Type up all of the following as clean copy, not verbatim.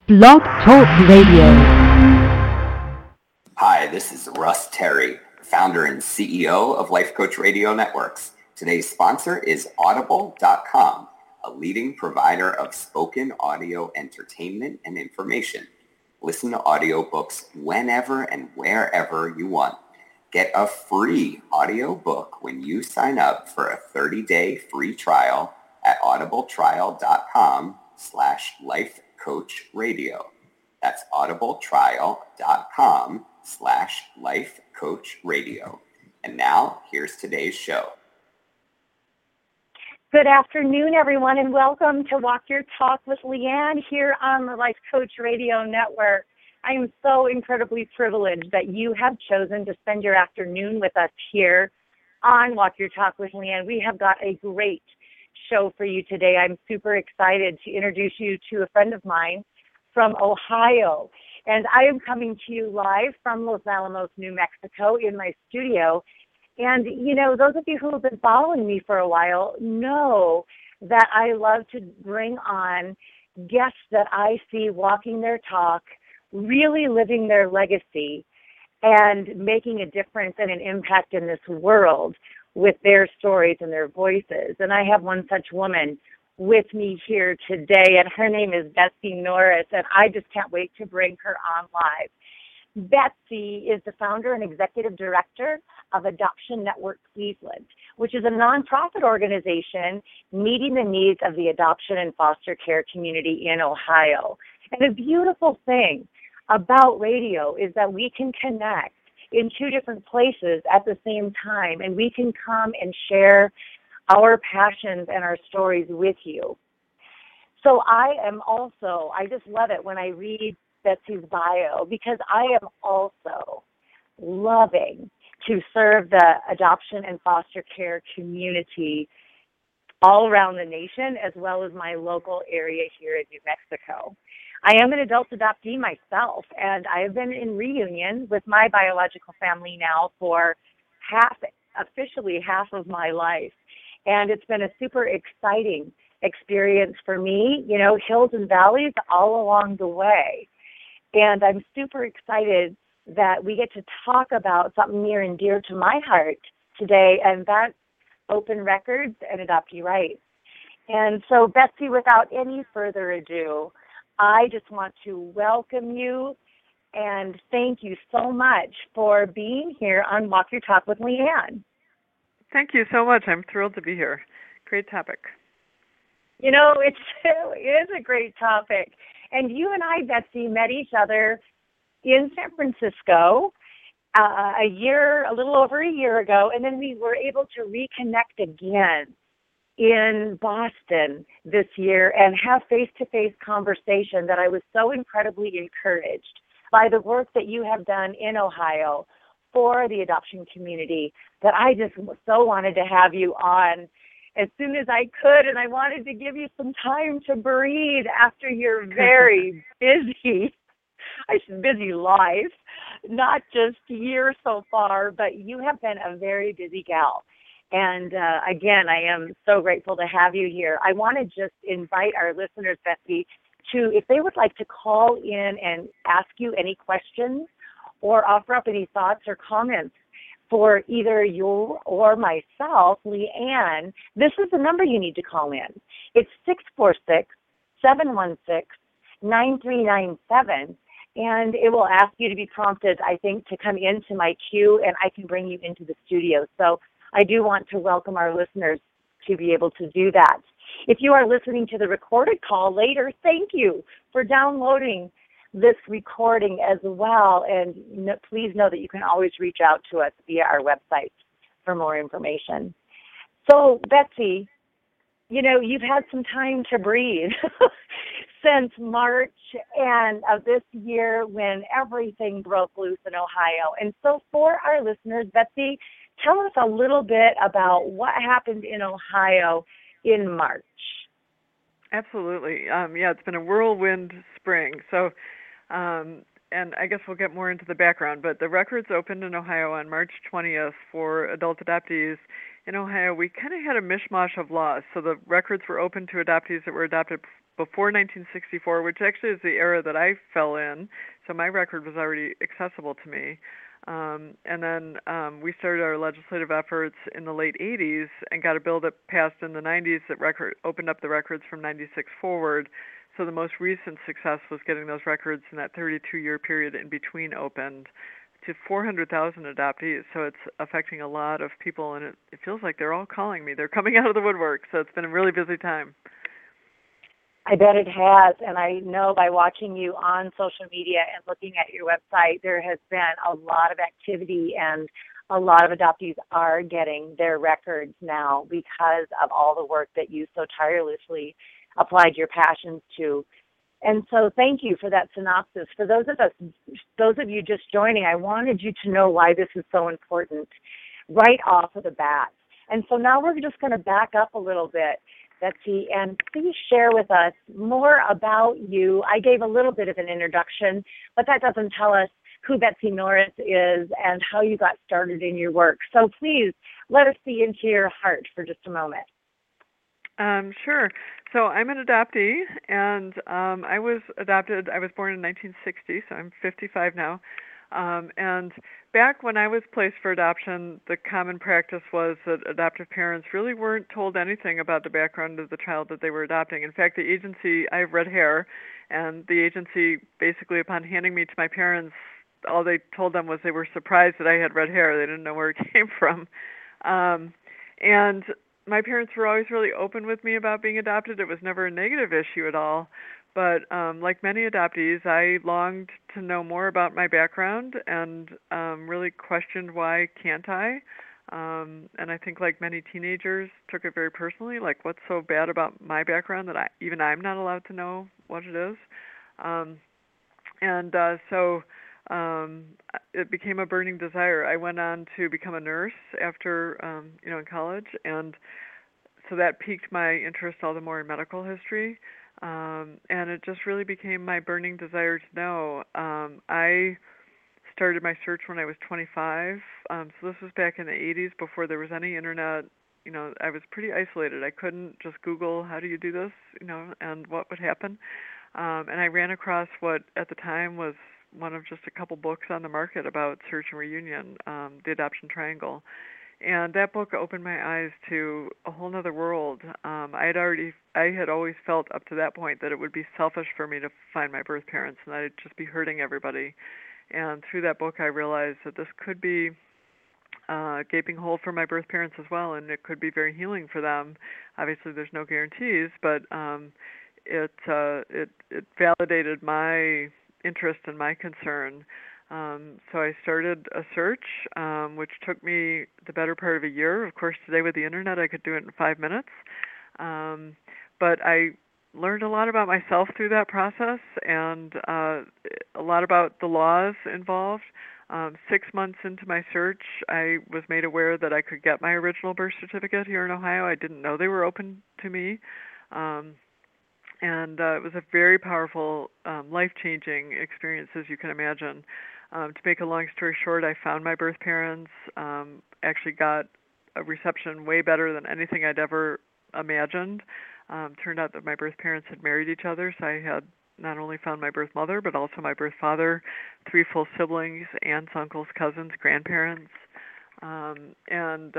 Blog Talk Radio. Hi, this is Russ Terry, founder and CEO of Life Coach Radio Networks. Today's sponsor is Audible.com, a leading provider of spoken audio entertainment and information. Listen to audiobooks whenever and wherever you want. Get a free audiobook when you sign up for a 30-day free trial at audibletrial.com/lifecoachradio. That's audibletrial.com/lifecoachradio. And now, here's today's show. Good afternoon, everyone, and welcome to Walk Your Talk with Leanne here on the Life Coach Radio Network. I am so incredibly privileged that you have chosen to spend your afternoon with us here on Walk Your Talk with Leanne. We have got a great show for you today. I'm super excited to introduce you to a friend of mine from Ohio. And I am coming to you live from Los Alamos, New Mexico in my studio. And, you know, those of you who have been following me for a while know that I love to bring on guests that I see walking their talk, really living their legacy, and making a difference and an impact in this world with their stories and their voices. And I have one such woman with me here today, and her name is Betsy Norris, and I just can't wait to bring her on live. Betsy is the founder and executive director of Adoption Network Cleveland, which is a nonprofit organization meeting the needs of the adoption and foster care community in Ohio. And the beautiful thing about radio is that we can connect in two different places at the same time, and we can come and share our passions and our stories with you. So I just love it when I read Betsy's bio, because I am also loving to serve the adoption and foster care community all around the nation, as well as my local area here in New Mexico. I am an adult adoptee myself, and I have been in reunion with my biological family now for officially half of my life. And it's been a super exciting experience for me, you know, hills and valleys all along the way. And I'm super excited that we get to talk about something near and dear to my heart today, and that's open records and adoptee rights. And so, Betsy, without any further ado, I just want to welcome you and thank you so much for being here on Walk Your Talk with Leanne. Thank you so much. I'm thrilled to be here. Great topic. You know, it is a great topic. And you and I, Betsy, met each other in San Francisco a little over a year ago, and then we were able to reconnect again in Boston this year and have face-to-face conversation that I was so incredibly encouraged by the work that you have done in Ohio for the adoption community, that I just so wanted to have you on as soon as I could, and I wanted to give you some time to breathe after your very busy life, not just year so far, but you have been a very busy gal. And again, I am so grateful to have you here. I want to just invite our listeners, Betsy, to, if they would like to call in and ask you any questions or offer up any thoughts or comments for either you or myself, Leanne, this is the number you need to call in. It's 646-716-9397, and it will ask you to be prompted, I think, to come into my queue, and I can bring you into the studio. So I do want to welcome our listeners to be able to do that. If you are listening to the recorded call later, thank you for downloading this recording as well, and please know that you can always reach out to us via our website for more information. So, Betsy, you know, you've had some time to breathe since March and of this year when everything broke loose in Ohio. And so for our listeners, Betsy, tell us a little bit about what happened in Ohio in March. Absolutely. It's been a whirlwind spring. So, and I guess we'll get more into the background, but the records opened in Ohio on March 20th for adult adoptees. In Ohio, we kind of had a mishmash of laws. So the records were open to adoptees that were adopted before 1964, which actually is the era that I fell in. So my record was already accessible to me. And then we started our legislative efforts in the late 80s and got a bill that passed in the 90s that opened up the records from 96 forward. So the most recent success was getting those records in that 32-year period in between opened to 400,000 adoptees. So it's affecting a lot of people, and it feels like they're all calling me. They're coming out of the woodwork. So it's been a really busy time. I bet it has, and I know by watching you on social media and looking at your website, there has been a lot of activity, and a lot of adoptees are getting their records now because of all the work that you so tirelessly applied your passions to. And so thank you for that synopsis. For those of you just joining, I wanted you to know why this is so important right off of the bat. And so now we're just going to back up a little bit, Betsy, and please share with us more about you. I gave a little bit of an introduction, but that doesn't tell us who Betsy Norris is and how you got started in your work. So please let us see into your heart for just a moment. Sure. So I'm an adoptee, and I was adopted. I was born in 1960, so I'm 55 now. And back when I was placed for adoption, the common practice was that adoptive parents really weren't told anything about the background of the child that they were adopting. In fact, the agency, I have red hair, and the agency basically, upon handing me to my parents, all they told them was they were surprised that I had red hair. They didn't know where it came from. And my parents were always really open with me about being adopted. It was never a negative issue at all. But like many adoptees, I longed to know more about my background and really questioned why can't I? And I think like many teenagers took it very personally, like what's so bad about my background that I'm not allowed to know what it is. So it became a burning desire. I went on to become a nurse after, in college, and so that piqued my interest all the more in medical history. And it just really became my burning desire to know. I started my search when I was 25. So this was back in the 80s before there was any internet. I was pretty isolated. I couldn't just Google, how do you do this, and what would happen. And I ran across what at the time was one of just a couple books on the market about search and reunion, The Adoption Triangle. And that book opened my eyes to a whole other world. I had always felt up to that point that it would be selfish for me to find my birth parents and that I'd just be hurting everybody. And through that book, I realized that this could be a gaping hole for my birth parents as well, and it could be very healing for them. Obviously, there's no guarantees, but it validated my interest and my concern. So I started a search, which took me the better part of a year. Of course, today with the internet, I could do it in 5 minutes. But I learned a lot about myself through that process and a lot about the laws involved. 6 months into my search, I was made aware that I could get my original birth certificate here in Ohio. I didn't know they were open to me. And it was a very powerful, life-changing experience, as you can imagine. To make a long story short, I found my birth parents, actually got a reception way better than anything I'd ever imagined. Turned out that my birth parents had married each other, so I had not only found my birth mother, but also my birth father, 3 full siblings, aunts, uncles, cousins, grandparents. And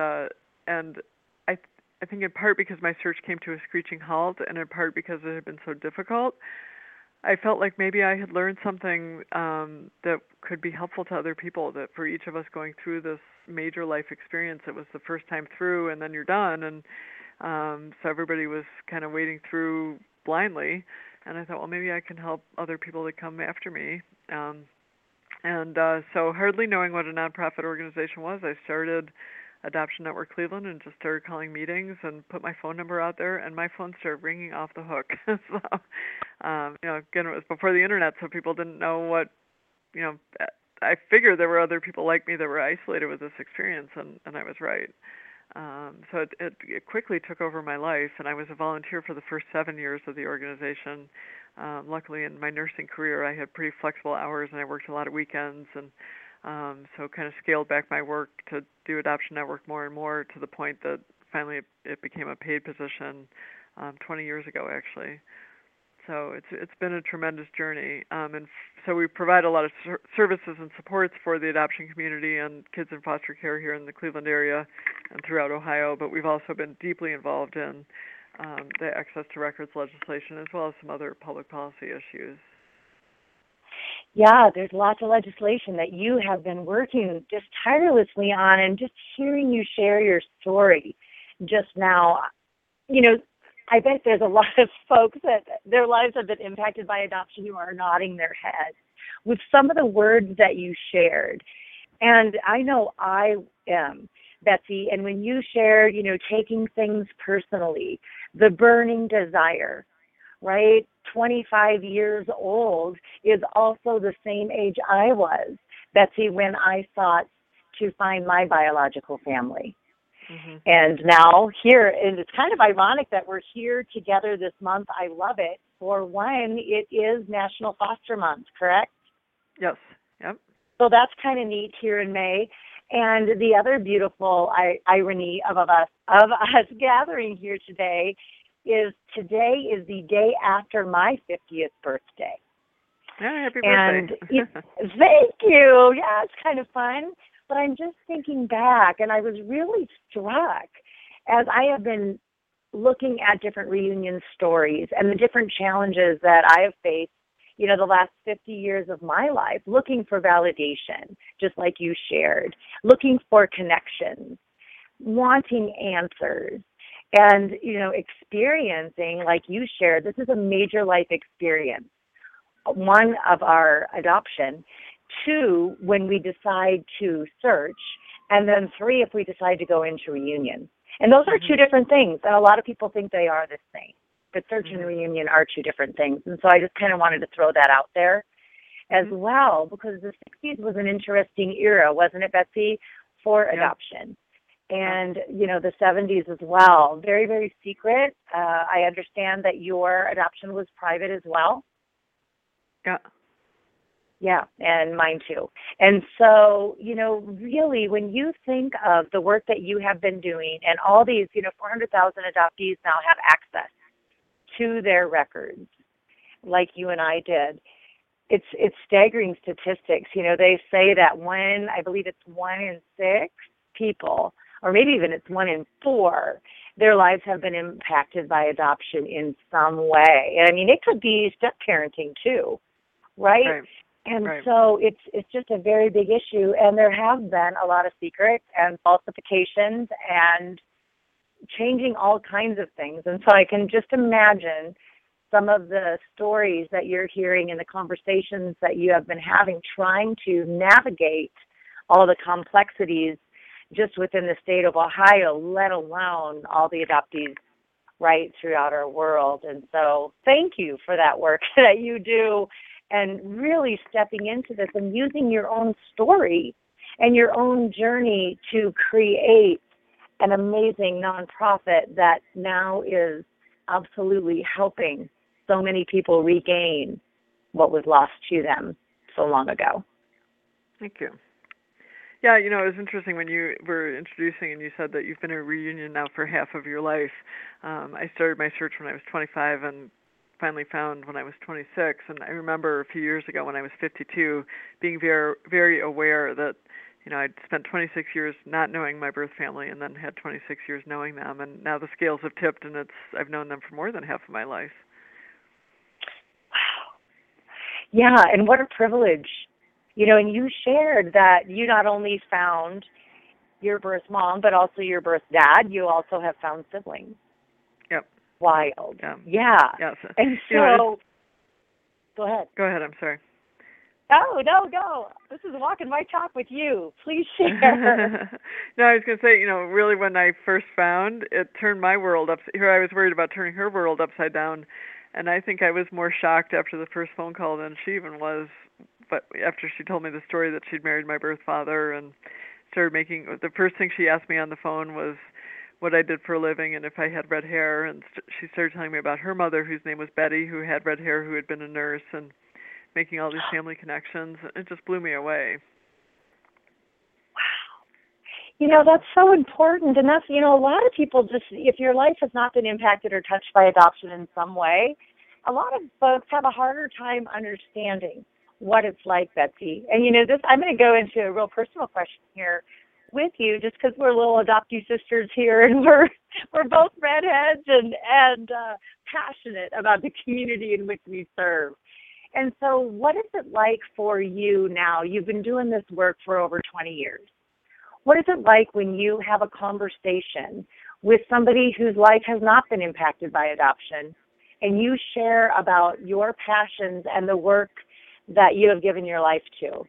I think in part because my search came to a screeching halt, and in part because it had been so difficult, I felt like maybe I had learned something that could be helpful to other people, that for each of us going through this major life experience, it was the first time through and then you're done. And so everybody was kind of wading through blindly. And I thought, well, maybe I can help other people that come after me. So hardly knowing what a nonprofit organization was, I started Adoption Network Cleveland and just started calling meetings and put my phone number out there, and my phone started ringing off the hook. So, again, it was before the internet, so people didn't know what, I figured there were other people like me that were isolated with this experience, and I was right. So it quickly took over my life, and I was a volunteer for the first 7 years of the organization. Luckily, in my nursing career, I had pretty flexible hours, and I worked a lot of weekends, and so kind of scaled back my work to do Adoption Network more and more, to the point that finally it became a paid position 20 years ago, actually. So it's been a tremendous journey, and so we provide a lot of services and supports for the adoption community and kids in foster care here in the Cleveland area and throughout Ohio. But we've also been deeply involved in the access to records legislation as well as some other public policy issues. Yeah, there's lots of legislation that you have been working just tirelessly on, and just hearing you share your story just now, I bet there's a lot of folks that their lives have been impacted by adoption who are nodding their heads with some of the words that you shared. And I know I am, Betsy, and when you shared, taking things personally, the burning desire, right? 25 years old is also the same age I was, Betsy, when I sought to find my biological family. Mm-hmm. And now here, and it's kind of ironic that we're here together this month. I love it. For one, it is National Foster Month, correct? Yes. Yep. So that's kind of neat here in May. And the other beautiful irony of us gathering here today is the day after my 50th birthday. Yeah, happy birthday. And thank you. Yeah, it's kind of fun. But I'm just thinking back, and I was really struck as I have been looking at different reunion stories and the different challenges that I have faced, the last 50 years of my life, looking for validation, just like you shared, looking for connections, wanting answers, and, experiencing, like you shared, this is a major life experience. One, of our adoption. Two, when we decide to search, and then three, if we decide to go into reunion. And those are two different things, and a lot of people think they are the same, but search and reunion are two different things. And so I just kind of wanted to throw that out there as well, because the 60s was an interesting era, wasn't it, Betsy, for adoption? And, the 70s as well. Very, very secret. I understand that your adoption was private as well. Yeah. Yeah, and mine too. And so, really, when you think of the work that you have been doing, and all these, 400,000 adoptees now have access to their records, like you and I did, it's staggering statistics. They say that I believe it's 1 in 6 people, or maybe even it's 1 in 4, their lives have been impacted by adoption in some way. And I mean, it could be step parenting too, right? And so it's just a very big issue, and there have been a lot of secrets and falsifications and changing all kinds of things. And so I can just imagine some of the stories that you're hearing and the conversations that you have been having, trying to navigate all the complexities just within the state of Ohio, let alone all the adoptees right throughout our world. And so thank you for that work that you do, and really stepping into this and using your own story and your own journey to create an amazing nonprofit that now is absolutely helping so many people regain what was lost to them so long ago. Thank you. Yeah, it was interesting when you were introducing and you said that you've been in a reunion now for half of your life. I started my search when I was 25 and finally found when I was 26, and I remember a few years ago when I was 52 being very, very aware that I'd spent 26 years not knowing my birth family and then had 26 years knowing them, and now the scales have tipped, and I've known them for more than half of my life. Wow. Yeah, and what a privilege. And you shared that you not only found your birth mom, but also your birth dad. You also have found siblings. Yep. Wild. Yeah. Yes. And so, go ahead. Go ahead, I'm sorry. Oh, no. This is Walking My Talk with you. Please share. No, I was going to say, really when I first found, it turned my world up. Here I was worried about turning her world upside down, and I think I was more shocked after the first phone call than she even was. But after she told me the story that she'd married my birth father and started the first thing she asked me on the phone was what I did for a living and if I had red hair. And she started telling me about her mother, whose name was Betty, who had red hair, who had been a nurse, and making all these family connections. It just blew me away. Wow. That's so important. And that's, a lot of people just, if your life has not been impacted or touched by adoption in some way, a lot of folks have a harder time understanding what it's like, Betsy. And this, I'm going to go into a real personal question here with you, just because we're little adoptee sisters here, and we're both redheads and passionate about the community in which we serve. And so, what is it like for you now? You've been doing this work for over 20 years. What is it like when you have a conversation with somebody whose life has not been impacted by adoption, and you share about your passions and the work that you have given your life to?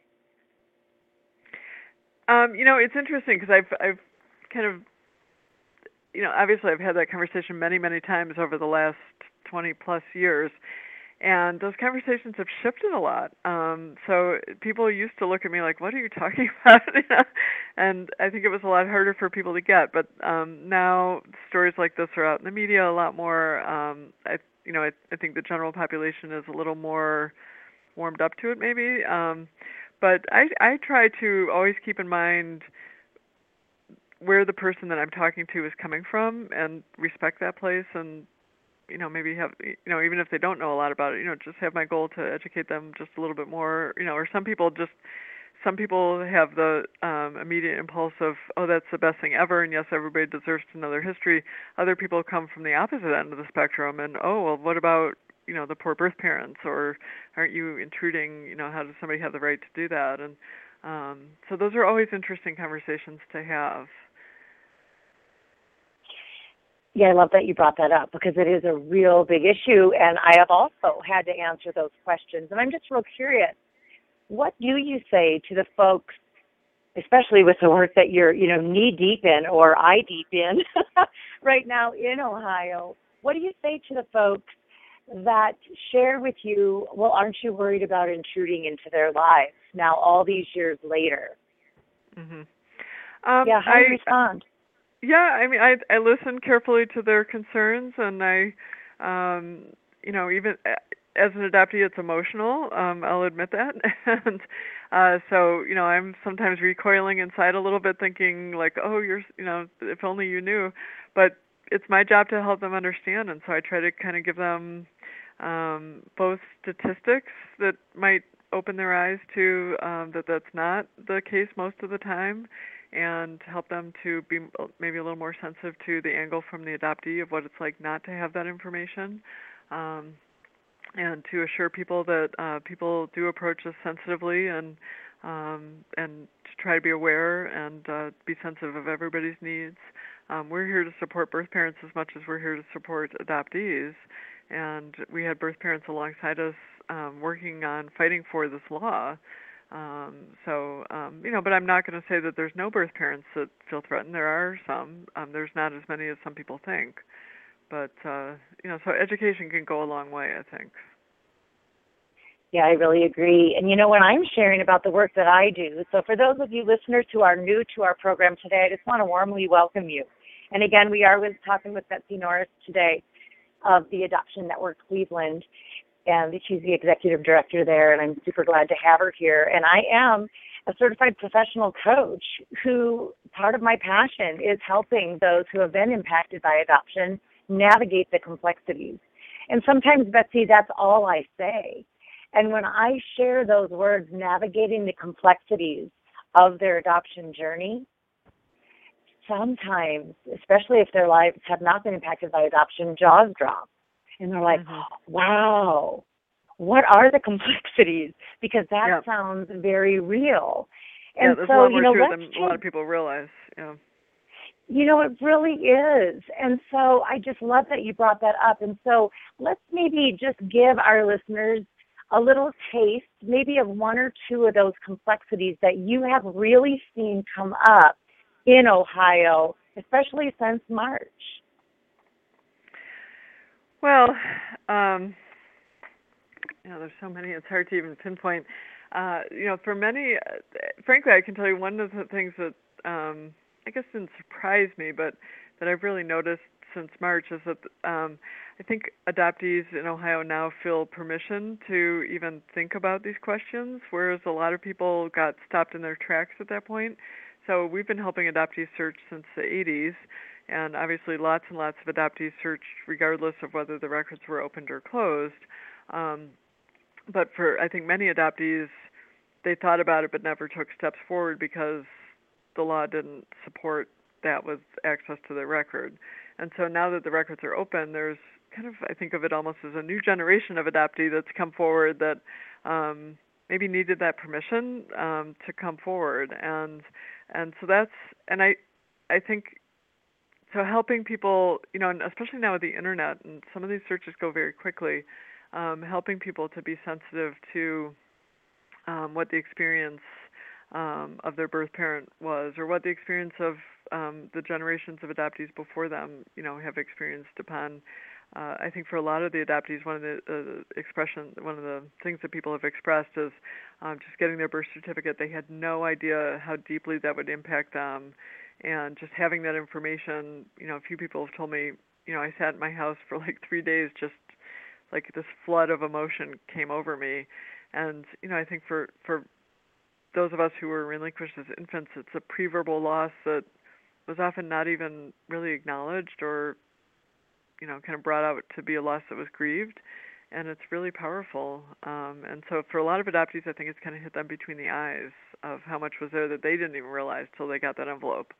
It's interesting because I've kind of, obviously I've had that conversation many, many times over the last 20 plus years, and those conversations have shifted a lot. So people used to look at me like, "What are you talking about?" And I think it was a lot harder for people to get. But now stories like this are out in the media a lot more. I think the general population is a little more warmed up to it, maybe. But I try to always keep in mind where the person that I'm talking to is coming from and respect that place, and maybe have, even if they don't know a lot about it, just have my goal to educate them just a little bit more, or some people have the immediate impulse of, oh, that's the best thing ever, and yes, everybody deserves to know their history. Other people come from the opposite end of the spectrum, and, oh, well, what about, the poor birth parents, or aren't you intruding, how does somebody have the right to do that? And so those are always interesting conversations to have. Yeah, I love that you brought that up, because it is a real big issue, and I have also had to answer those questions. And I'm just real curious, what do you say to the folks, especially with the work that you're, knee deep in, or eye deep in right now in Ohio? What do you say to the folks that share with you, well, aren't you worried about intruding into their lives now all these years later? Mm-hmm. How do you respond? Yeah, I mean, I listen carefully to their concerns, and I, even as an adoptee, it's emotional. I'll admit that, and so I'm sometimes recoiling inside a little bit, thinking like, oh, if only you knew. But it's my job to help them understand, and so I try to kind of give them both statistics that might open their eyes to that's not the case most of the time, and help them to be maybe a little more sensitive to the angle from the adoptee of what it's like not to have that information, and to assure people that people do approach this sensitively, and to try to be aware and be sensitive of everybody's needs. We're here to support birth parents as much as we're here to support adoptees, and we had birth parents alongside us working on fighting for this law. But I'm not going to say that there's no birth parents that feel threatened. There are some. There's not as many as some people think. But, so education can go a long way, I think. Yeah, I really agree. And when I'm sharing about the work that I do, so for those of you listeners who are new to our program today, I just want to warmly welcome you. And again, we are talking with Betsy Norris today of the Adoption Network Cleveland, and she's the executive director there, and I'm super glad to have her here. And I am a certified professional coach who, part of my passion is helping those who have been impacted by adoption navigate the complexities. And sometimes, Betsy, that's all I say. And when I share those words, navigating the complexities of their adoption journey, sometimes, especially if their lives have not been impacted by adoption, jaws drop. And they're like, wow, what are the complexities? Because that sounds very real. And there's so, a lot more to it than a lot of people realize. Yeah. It really is. And so I just love that you brought that up. And so let's maybe just give our listeners a little taste, maybe of one or two of those complexities that you have really seen come up in Ohio, especially since March. Well, there's so many, it's hard to even pinpoint. For many, frankly, I can tell you one of the things that I guess didn't surprise me, but that I've really noticed since March is that I think adoptees in Ohio now feel permission to even think about these questions, whereas a lot of people got stopped in their tracks at that point. So we've been helping adoptees search since the 80s, And obviously lots and lots of adoptees searched regardless of whether the records were opened or closed. But for, I think, many adoptees, they thought about it but never took steps forward because the law didn't support that with access to the record. And so now that the records are open, there's kind of, I think of it almost as a new generation of adoptee that's come forward that maybe needed that permission to come forward. And so that's, and I think, so helping people, and especially now with the internet, and some of these searches go very quickly, helping people to be sensitive to what the experience of their birth parent was, or what the experience of the generations of adoptees before them, have experienced upon. I think for a lot of the adoptees, one of the things that people have expressed is just getting their birth certificate. They had no idea how deeply that would impact them, and just having that information. A few people have told me, I sat in my house for like 3 days, just like this flood of emotion came over me. And, I think for those of us who were relinquished as infants, it's a pre-verbal loss that was often not even really acknowledged or, kind of brought out to be a loss that was grieved. And it's really powerful. And so for a lot of adoptees, I think it's kind of hit them between the eyes of how much was there that they didn't even realize till they got that envelope.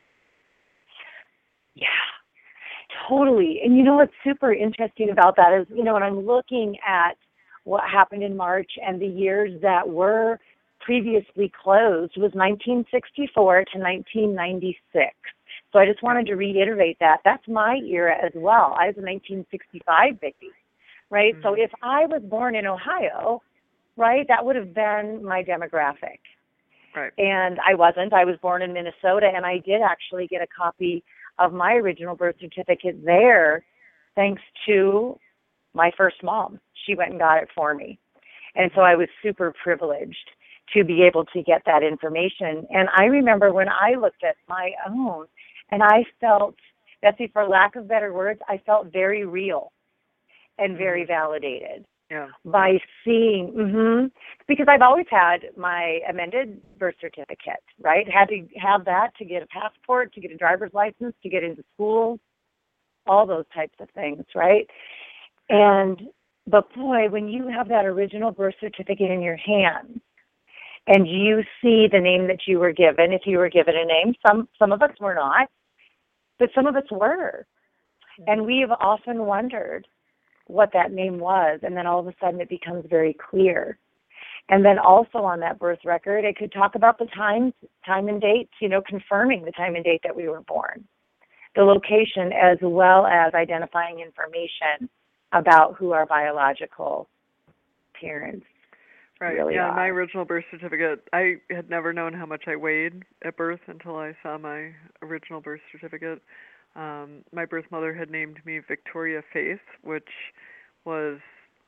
Yeah, totally. And what's super interesting about that is, when I'm looking at what happened in March and the years that were previously closed was 1964 to 1996. So I just wanted to reiterate that. That's my era as well. I was a 1965 baby, right? Mm-hmm. So if I was born in Ohio, right, that would have been my demographic. Right. And I wasn't. I was born in Minnesota, and I did actually get a copy of my original birth certificate there thanks to my first mom. She went and got it for me. And so I was super privileged to be able to get that information. And I remember when I looked at my own, and I felt, Betsy, for lack of better words, I felt very real and very validated. Yeah. By seeing, because I've always had my amended birth certificate, right? Had to have that to get a passport, to get a driver's license, to get into school, all those types of things, right? But boy, when you have that original birth certificate in your hand and you see the name that you were given, if you were given a name, some of us were not, but some of us were. And we've often wondered what that name was, and then all of a sudden it becomes very clear. And then also on that birth record, it could talk about the time and date, confirming the time and date that we were born, the location, as well as identifying information about who our biological parents really are. My original birth certificate, I had never known how much I weighed at birth until I saw my original birth certificate. My birth mother had named me Victoria Faith, which was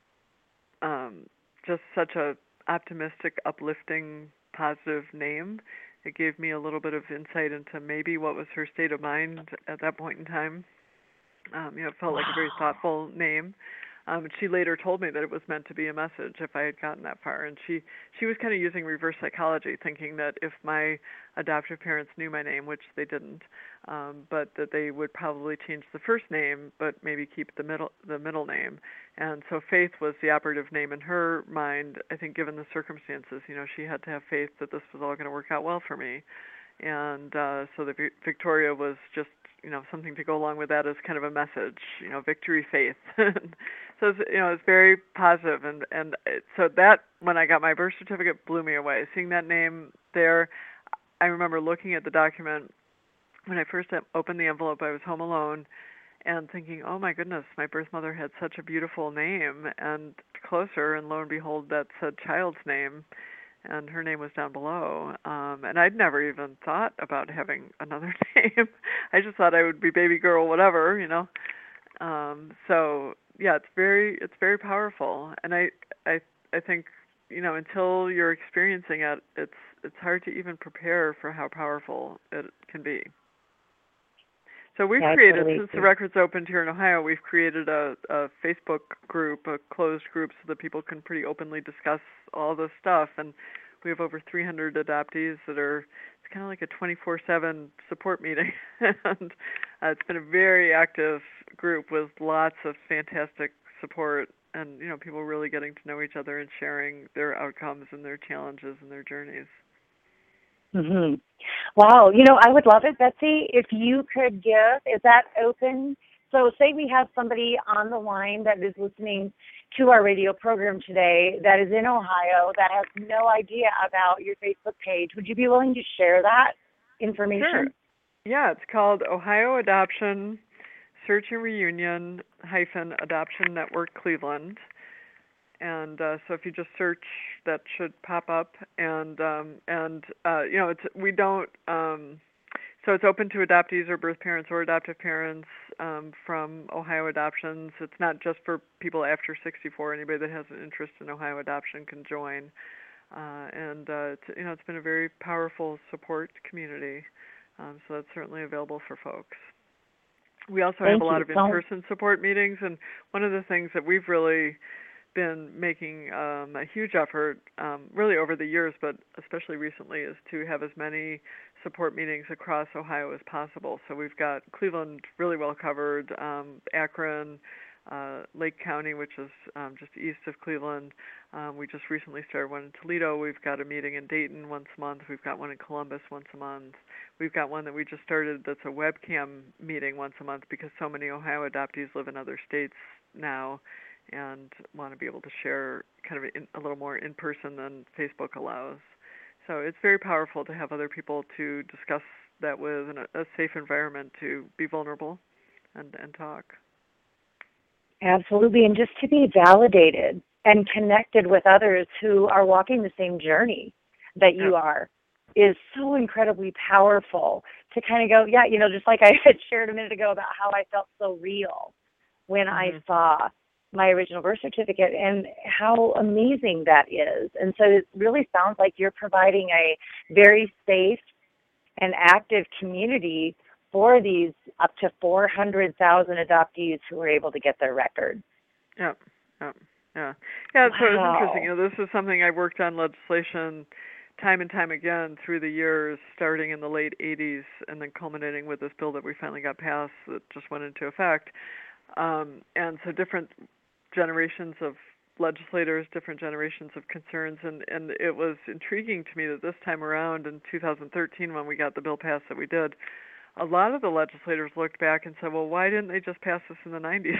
just such a optimistic, uplifting, positive name. It gave me a little bit of insight into maybe what was her state of mind at that point in time. It felt like a very thoughtful name. She later told me that it was meant to be a message if I had gotten that far. And she was kind of using reverse psychology, thinking that if my adoptive parents knew my name, which they didn't, but that they would probably change the first name, but maybe keep the middle name. And so Faith was the operative name in her mind. I think given the circumstances, she had to have faith that this was all going to work out well for me. And so the Victoria was just, something to go along with that as kind of a message, victory, faith. So it's very positive, and so that when I got my birth certificate blew me away. Seeing that name there, I remember looking at the document when I first opened the envelope. I was home alone, and thinking, "Oh my goodness, my birth mother had such a beautiful name." And closer, and lo and behold, that's a child's name, and her name was down below. And I'd never even thought about having another name. I just thought I would be baby girl, whatever, So yeah, it's very powerful, and I think until you're experiencing it, it's hard to even prepare for how powerful it can be. So we've created, since the record's opened here in Ohio, we've created a Facebook group, a closed group, so that people can pretty openly discuss all this stuff. And we have over 300 adoptees that are, it's kind of like a 24/7 support meeting. And it's been a very active group with lots of fantastic support and, people really getting to know each other and sharing their outcomes and their challenges and their journeys. Mm-hmm. Wow. I would love it, Betsy, if you could give, is that open? So say we have somebody on the line that is listening to our radio program today that is in Ohio that has no idea about your Facebook page. Would you be willing to share that information? Sure. Yeah, it's called Ohio Adoption Search and Reunion Adoption Network Cleveland. And so if you just search, that should pop up. And so it's open to adoptees or birth parents or adoptive parents from Ohio Adoptions. It's not just for people after 64. Anybody that has an interest in Ohio adoption can join. It's been a very powerful support community. So that's certainly available for folks. We also have a lot of in-person support meetings, and one of the things that we've really been making a huge effort, really over the years, but especially recently, is to have as many support meetings across Ohio as possible. So we've got Cleveland really well covered, Akron, Lake County, which is just east of Cleveland. We just recently started one in Toledo. We've got a meeting in Dayton once a month. We've got one in Columbus once a month. We've got one that we just started that's a webcam meeting once a month because so many Ohio adoptees live in other states now and want to be able to share kind of a little more in person than Facebook allows. So it's very powerful to have other people to discuss that with in a safe environment to be vulnerable and talk. Absolutely, and just to be validated and connected with others who are walking the same journey that you are is so incredibly powerful to kind of go, just like I had shared a minute ago about how I felt so real when I saw my original birth certificate and how amazing that is. And so it really sounds like you're providing a very safe and active community for these up to 400,000 adoptees who were able to get their record. Yeah. So it's interesting. This is something I worked on legislation time and time again through the years, starting in the late 80s and then culminating with this bill that we finally got passed that just went into effect. And so different generations of legislators, different generations of concerns, and it was intriguing to me that this time around in 2013 when we got the bill passed that we did, a lot of the legislators looked back and said, well, why didn't they just pass this in the 90s?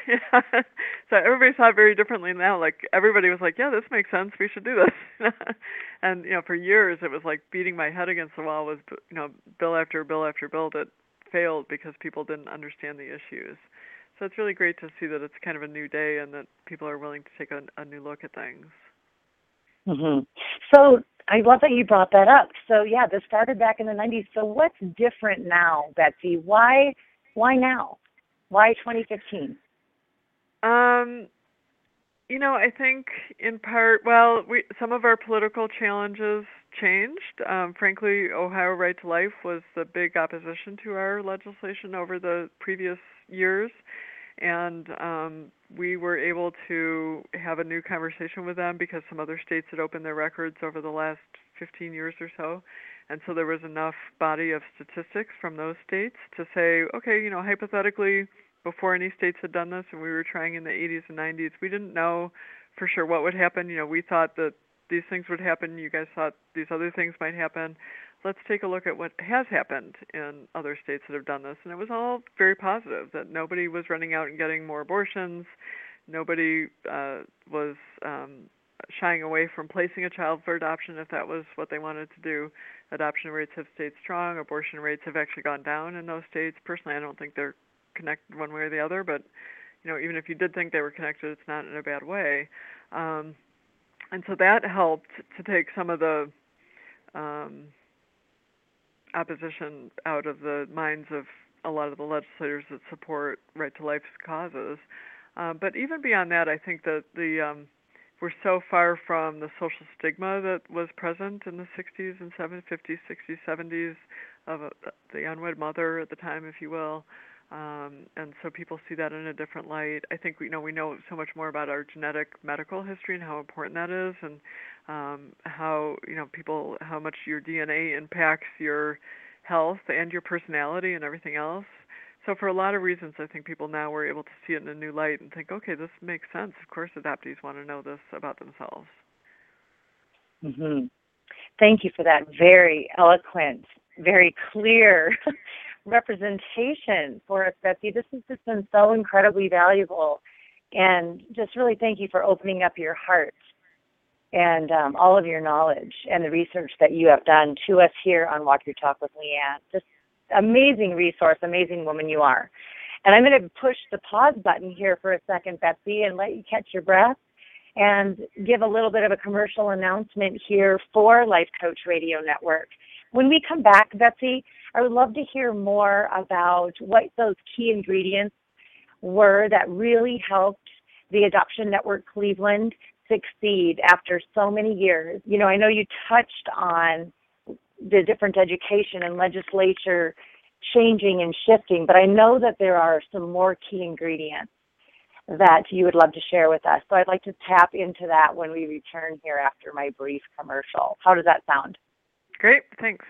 So everybody saw it very differently now. Like, everybody was like, yeah, this makes sense. We should do this. And, for years it was like beating my head against the wall with, bill after bill after bill that failed because people didn't understand the issues. So it's really great to see that it's kind of a new day and that people are willing to take a new look at things. Mm-hmm. So I love that you brought that up. So, this started back in the 90s. So what's different now, Betsy? Why now? Why 2015? I think in part, some of our political challenges changed. Frankly, Ohio Right to Life was the big opposition to our legislation over the previous years. And we were able to have a new conversation with them because some other states had opened their records over the last 15 years or so. And so there was enough body of statistics from those states to say, okay, hypothetically, before any states had done this and we were trying in the 80s and 90s, we didn't know for sure what would happen. We thought that these things would happen. You guys thought these other things might happen. Let's take a look at what has happened in other states that have done this. And it was all very positive, that nobody was running out and getting more abortions. Nobody was shying away from placing a child for adoption if that was what they wanted to do. Adoption rates have stayed strong. Abortion rates have actually gone down in those states. Personally, I don't think they're connected one way or the other, but even if you did think they were connected, it's not in a bad way. And so that helped to take some of the opposition out of the minds of a lot of the legislators that support Right to Life's causes. But even beyond that, I think that we're so far from the social stigma that was present in the 60s and 50s, 60s, 70s of the unwed mother at the time, if you will. And so people see that in a different light. I think we know so much more about our genetic medical history and how important that is. And how people, how much your DNA impacts your health and your personality and everything else. So for a lot of reasons, I think people now are able to see it in a new light and think, okay, this makes sense. Of course, adoptees want to know this about themselves. Mm-hmm. Thank you for that very eloquent, very clear representation for us, Betsy. This has just been so incredibly valuable. And just really thank you for opening up your heart and all of your knowledge and the research that you have done to us here on Walk Your Talk with Leanne. Just amazing resource, amazing woman you are. And I'm going to push the pause button here for a second, Betsy, and let you catch your breath and give a little bit of a commercial announcement here for Life Coach Radio Network. When we come back, Betsy, I would love to hear more about what those key ingredients were that really helped the Adoption Network Cleveland succeed after so many years. You know, I know you touched on the different education and legislature changing and shifting, but I know that there are some more key ingredients that you would love to share with us. So I'd like to tap into that when we return here after my brief commercial. How does that sound? Great, thanks.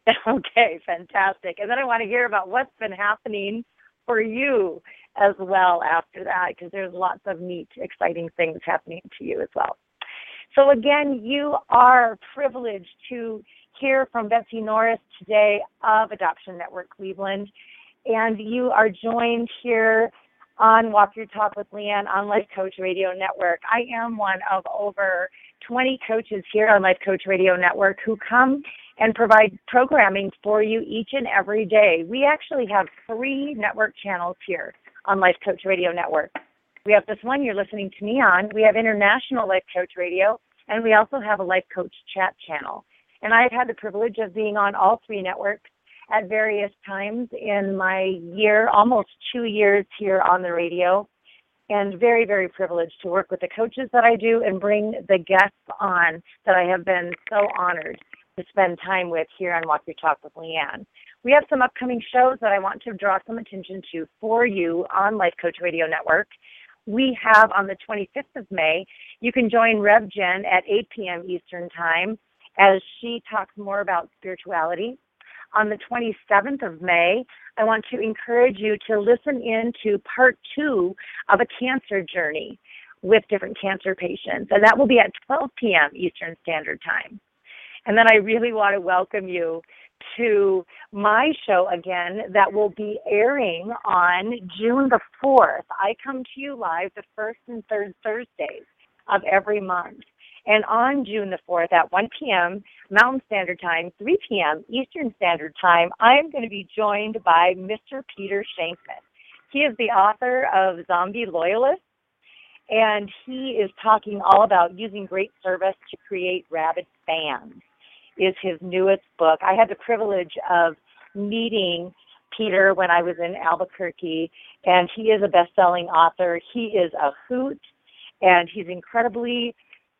Okay, fantastic. And then I want to hear about what's been happening for you as well after that, because there's lots of neat, exciting things happening to you as well. So again, you are privileged to hear from Betsy Norris today of Adoption Network Cleveland, and you are joined here on Walk Your Talk with Leanne on Life Coach Radio Network. I am one of over 20 coaches here on Life Coach Radio Network who come and provide programming for you each and every day. We actually have 3 network channels here on Life Coach Radio Network. We have this one you're listening to me on. We have International Life Coach Radio, and we also have a Life Coach chat channel. And I've had the privilege of being on all 3 networks at various times in my year, almost 2 years here on the radio, and very, very privileged to work with the coaches that I do and bring the guests on that I have been so honored to spend time with here on Walk Your Talk with Leanne. We have some upcoming shows that I want to draw some attention to for you on Life Coach Radio Network. We have on the 25th of May, you can join Rev Jen at 8 p.m. Eastern Time as she talks more about spirituality. On the 27th of May, I want to encourage you to listen in to part 2 of a cancer journey with different cancer patients, and that will be at 12 p.m. Eastern Standard Time. And then I really want to welcome you to my show again that will be airing on June the 4th. I come to you live the first and third Thursdays of every month. And on June the 4th at 1 p.m. Mountain Standard Time, 3 p.m. Eastern Standard Time, I am going to be joined by Mr. Peter Shankman. He is the author of Zombie Loyalists, and he is talking all about using great service to create rabid fans, is his newest book. I had the privilege of meeting Peter when I was in Albuquerque, and he is a best-selling author. He is a hoot, and he's incredibly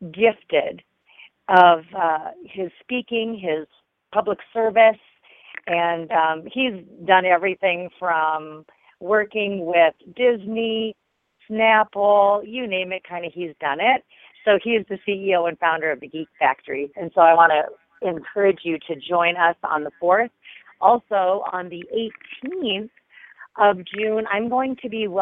gifted of his speaking, his public service, and he's done everything from working with Disney, Snapple, you name it, kind of he's done it. So he is the CEO and founder of the Geek Factory, and so I want to encourage you to join us on the 4th. Also, on the 18th of June, I'm going to be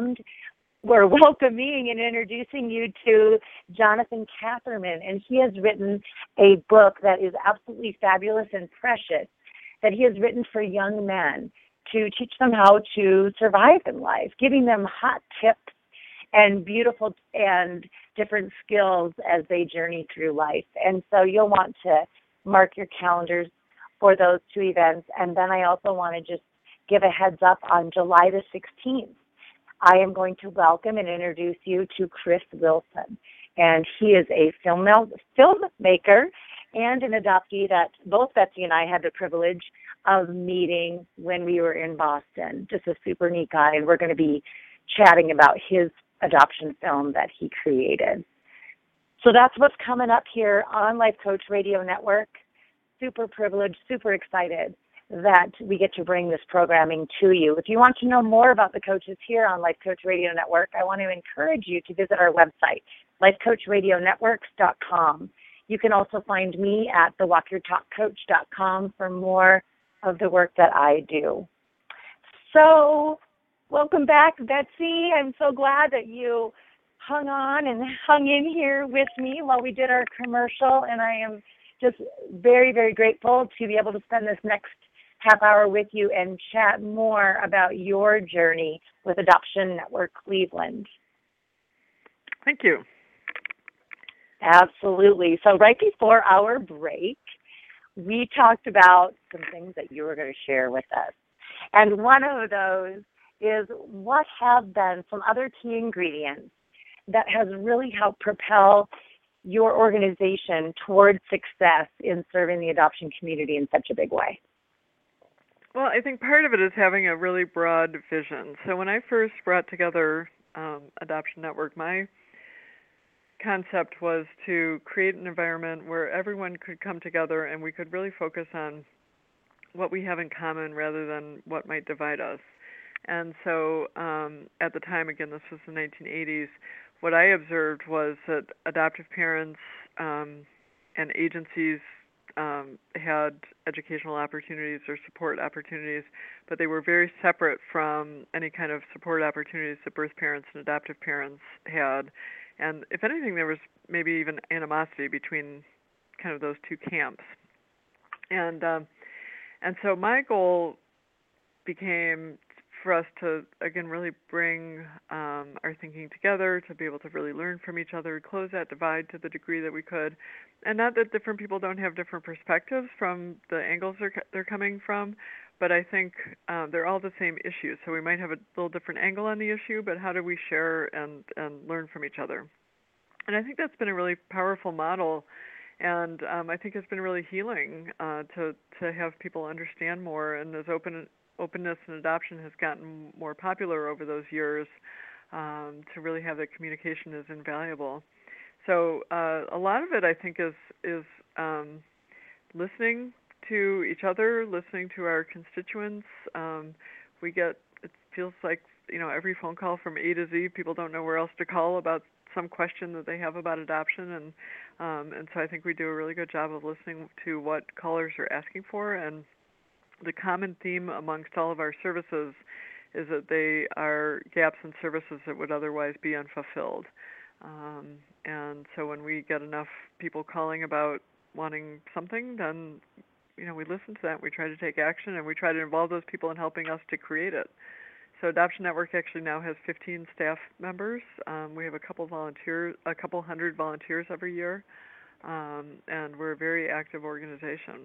welcoming and introducing you to Jonathan Catherman, and he has written a book that is absolutely fabulous and precious that he has written for young men to teach them how to survive in life, giving them hot tips and beautiful and different skills as they journey through life. And so you'll want to mark your calendars for those 2 events. And then I also want to just give a heads up on July the 16th. I am going to welcome and introduce you to Chris Wilson. And he is a filmmaker and an adoptee that both Betsy and I had the privilege of meeting when we were in Boston. Just a super neat guy. And we're going to be chatting about his adoption film that he created. So that's what's coming up here on Life Coach Radio Network. Super privileged, super excited that we get to bring this programming to you. If you want to know more about the coaches here on Life Coach Radio Network, I want to encourage you to visit our website, lifecoachradionetworks.com. You can also find me at thewalkyourtalkcoach.com for more of the work that I do. So, welcome back, Betsy. I'm so glad that you hung on and hung in here with me while we did our commercial, and I am just very, very grateful to be able to spend this next half hour with you and chat more about your journey with Adoption Network Cleveland. Thank you. Absolutely. So right before our break, we talked about some things that you were going to share with us. And one of those is what have been some other key ingredients that has really helped propel your organization towards success in serving the adoption community in such a big way? Well, I think part of it is having a really broad vision. So when I first brought together Adoption Network, my concept was to create an environment where everyone could come together and we could really focus on what we have in common rather than what might divide us. And so at the time, again, this was the 1980s, what I observed was that adoptive parents and agencies had educational opportunities or support opportunities, but they were very separate from any kind of support opportunities that birth parents and adoptive parents had. And if anything, there was maybe even animosity between kind of those two camps. And so my goal became for us to, again, really bring our thinking together, to be able to really learn from each other, close that divide to the degree that we could. And not that different people don't have different perspectives from the angles they're coming from, but I think they're all the same issue. So we might have a little different angle on the issue, but how do we share and learn from each other? And I think that's been a really powerful model, and I think it's been really healing to have people understand more. And as openness and adoption has gotten more popular over those years, to really have that communication is invaluable. So a lot of it, I think, is listening to each other, listening to our constituents. It feels like, every phone call from A to Z, people don't know where else to call about some question that they have about adoption, and so I think we do a really good job of listening to what callers are asking for. And the common theme amongst all of our services is that they are gaps in services that would otherwise be unfulfilled. And so when we get enough people calling about wanting something, then we listen to that, we try to take action, and we try to involve those people in helping us to create it. So Adoption Network actually now has 15 staff members. We have a couple hundred volunteers every year, and we're a very active organization.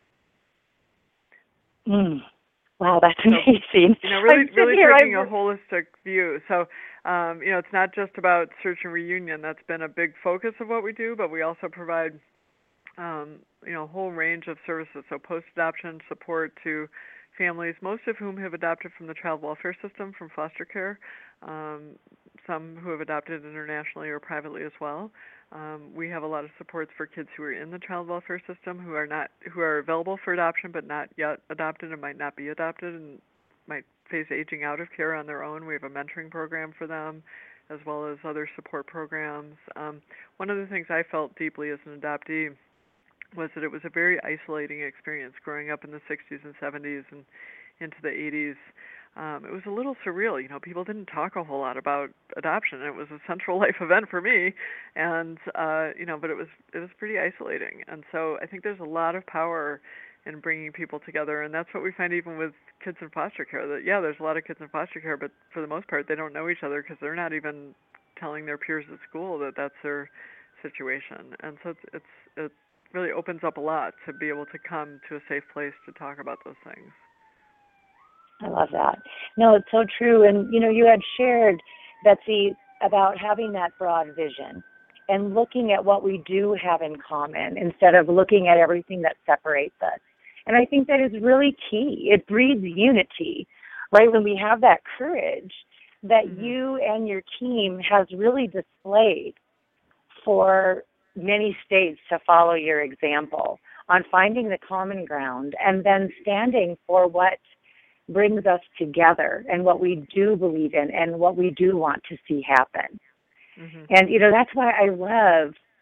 Wow, that's amazing. Really taking a holistic view. So, it's not just about search and reunion. That's been a big focus of what we do, but we also provide, a whole range of services. So post-adoption support to families, most of whom have adopted from the child welfare system, from foster care, some who have adopted internationally or privately as well. We have a lot of supports for kids who are in the child welfare system who are available for adoption but not yet adopted and might not be adopted and might face aging out of care on their own. We have a mentoring program for them, as well as other support programs. One of the things I felt deeply as an adoptee was that it was a very isolating experience growing up in the 60s and 70s and into the 80s. It was a little surreal. People didn't talk a whole lot about adoption. It was a central life event for me, and but it was pretty isolating. And so I think there's a lot of power in bringing people together, and that's what we find even with kids in foster care. That there's a lot of kids in foster care, but for the most part, they don't know each other because they're not even telling their peers at school that that's their situation. And so it really opens up a lot to be able to come to a safe place to talk about those things. I love that. No, it's so true. And, you had shared, Betsy, about having that broad vision and looking at what we do have in common instead of looking at everything that separates us. And I think that is really key. It breeds unity, right? When we have that courage that you and your team has really displayed for many states to follow your example on finding the common ground and then standing for what brings us together and what we do believe in and what we do want to see happen. And, that's why I love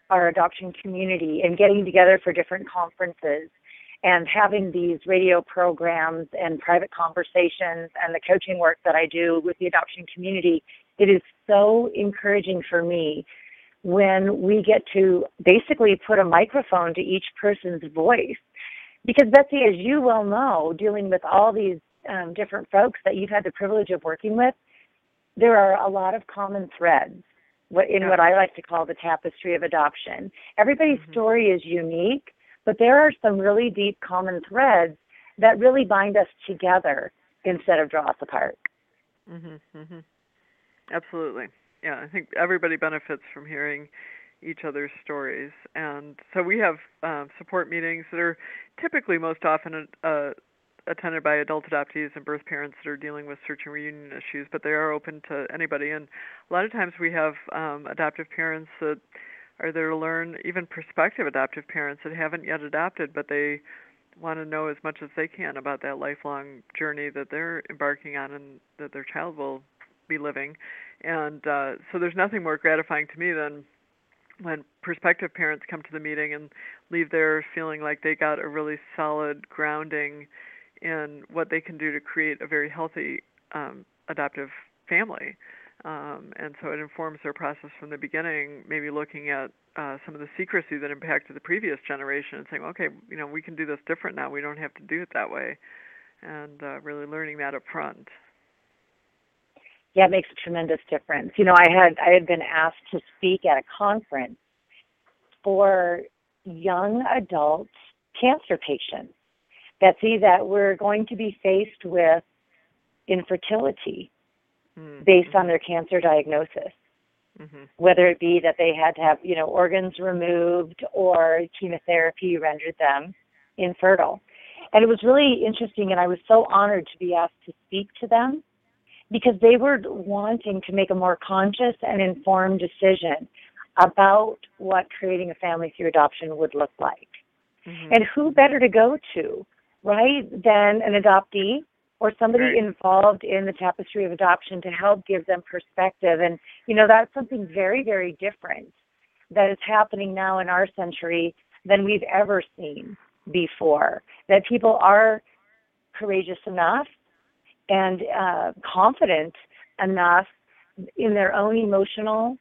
our adoption community and getting together for different conferences and having these radio programs and private conversations and the coaching work that I do with the adoption community, it is so encouraging for me when we get to basically put a microphone to each person's voice. Because Betsy, as you well know, dealing with all these different folks that you've had the privilege of working with, there are a lot of common threads in what I like to call the tapestry of adoption. Everybody's story is unique, but there are some really deep common threads that really bind us together instead of draw us apart. Absolutely. Yeah, I think everybody benefits from hearing each other's stories. And so we have support meetings that are typically most often attended by adult adoptees and birth parents that are dealing with search and reunion issues, but they are open to anybody. And a lot of times we have adoptive parents that are there to learn, even prospective adoptive parents that haven't yet adopted, but they want to know as much as they can about that lifelong journey that they're embarking on and that their child will be living. And so there's nothing more gratifying to me than when prospective parents come to the meeting and leave there feeling like they got a really solid grounding in what they can do to create a very healthy adoptive family. And so it informs their process from the beginning, maybe looking at some of the secrecy that impacted the previous generation and saying, okay, we can do this different now. We don't have to do it that way. And really learning that up front. Yeah, it makes a tremendous difference. I had been asked to speak at a conference for young adult cancer patients, Betsy, that we're going to be faced with infertility based on their cancer diagnosis, whether it be that they had to have, organs removed or chemotherapy rendered them infertile. And it was really interesting, and I was so honored to be asked to speak to them because they were wanting to make a more conscious and informed decision about what creating a family through adoption would look like. And who better to go to, right, than an adoptee or somebody involved in the tapestry of adoption to help give them perspective. And, that's something very, very different that is happening now in our century than we've ever seen before, that people are courageous enough and confident enough in their own emotional